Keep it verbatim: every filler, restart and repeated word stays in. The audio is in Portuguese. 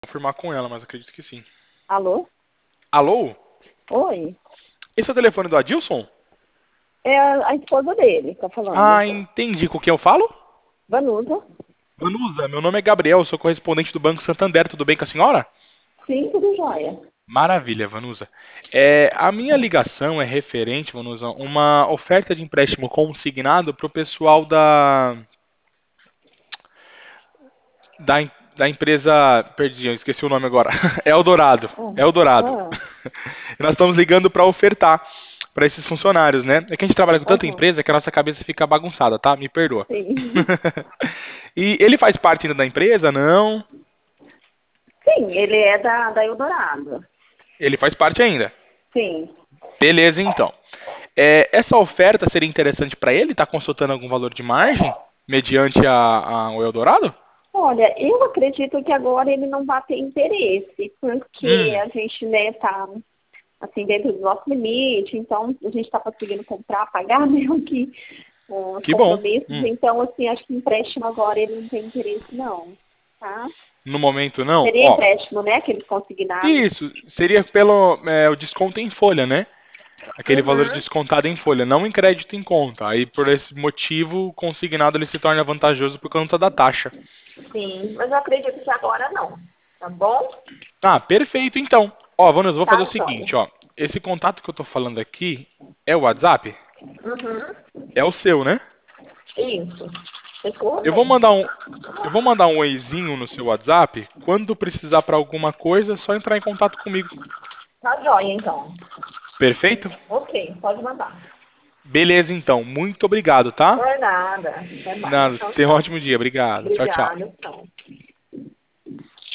Confirmar com ela, mas acredito que sim. Alô? Alô? Oi? Esse é o telefone do Adilson? É a, a esposa dele que tá falando. Ah, entendi. Com quem eu falo? Vanusa? Vanusa, meu nome é Gabriel, sou correspondente do Banco Santander. Tudo bem com a senhora? Sim, tudo jóia. Maravilha, Vanusa. É, a minha ligação é referente, Vanusa, uma oferta de empréstimo consignado para o pessoal da, da, em- da empresa. Perdi, eu esqueci o nome agora. Eldorado. Ah, Eldorado. ah, E nós estamos ligando para ofertar para esses funcionários, né? É que a gente trabalha com tanta aham, empresa que a nossa cabeça fica bagunçada, tá? Me perdoa. sim. E ele faz parte ainda da empresa? Não. Sim, ele é da, da Eldorado. Ele faz parte ainda. Sim. Beleza, então. É, essa oferta seria interessante para ele? Tá consultando algum valor de margem mediante a, a- o Eldorado? Olha, eu acredito que agora ele não vai ter interesse, porque Hum, a gente, né, tá, assim, dentro do nosso limite, então a gente está conseguindo comprar, pagar mesmo que com os que bom. compromissos, Hum. então, assim, acho que empréstimo agora ele não tem interesse, não, tá? No momento não. Seria Ó, empréstimo, né? Aqueles consignados. isso seria pelo é, o desconto em folha, né? Aquele valor Uhum. descontado em folha, não em crédito em conta. Aí por esse motivo, o consignado ele se torna vantajoso por conta da taxa. Sim, mas eu acredito que agora não. Tá bom? Ah, perfeito então. Ó, Vanessa, eu vou fazer o Tá, joia. seguinte, ó. Esse contato que eu tô falando aqui é o WhatsApp? Uhum. É o seu, né? Isso. Ficou Eu vou bem. mandar um, eu vou mandar um oizinho no seu WhatsApp. Quando precisar para alguma coisa, é só entrar em contato comigo. Tá joia, então. Perfeito? Ok, pode mandar. Beleza, então. Muito obrigado, tá? Por nada. Até mais. Nada. Tchau, Tenha um tchau. ótimo dia. Obrigado. Tchau, tchau. Obrigada, tchau.